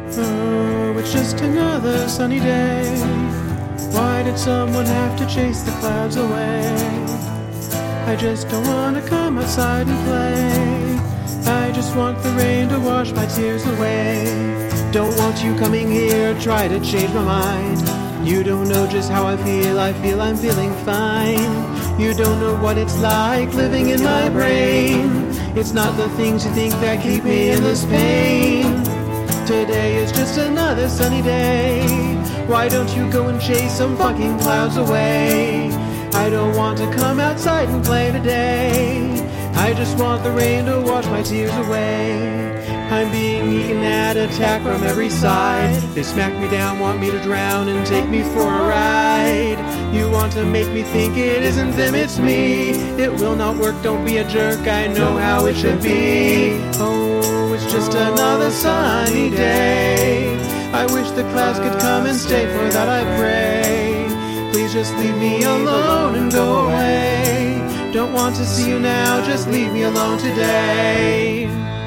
Oh, it's just another sunny day. Why did someone have to chase the clouds away? I just don't want to come outside and play. I just want the rain to wash my tears away. Don't want you coming here, try to change my mind. You don't know just how I feel I'm feeling fine. You don't know what it's like living in my brain. It's not the things you think that keep me in this pain. Today is just another sunny day. Why don't you go and chase some fucking clouds away? I don't want to come outside and play today. I just want the rain to wash my tears away. I'm being eaten at, attacked from every side. They smack me down, want me to drown and take me for a ride. You want to make me think it isn't them, it's me. It will not work, don't be a jerk, I know how it should be. Oh, it's just another sunny day. I wish the clouds could come and stay, for that I pray. Please just leave me alone and go away. Don't want to see you now, just leave me alone today.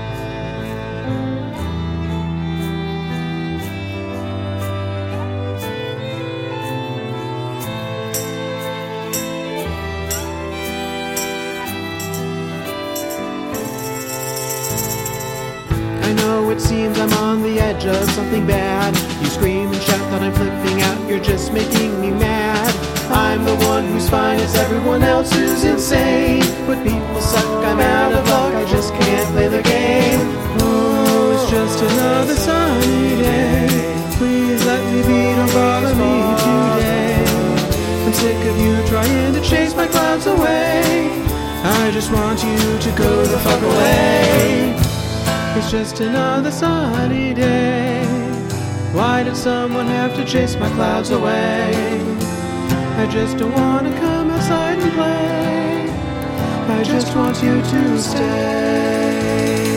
I know it seems I'm on the edge of something bad. You scream and shout that I'm flipping out, you're just making me mad. I'm the one who's fine, it's everyone else who's insane. But people suck, I'm out of luck, I just can't play the game. Oh, it's just another sunny day. Please let me be, don't bother me today. I'm sick of you trying to chase my clouds away. I just want you to go the fuck away. It's just another sunny day. Why did someone have to chase my clouds away? I just don't want to come outside and play. I just want you to stay.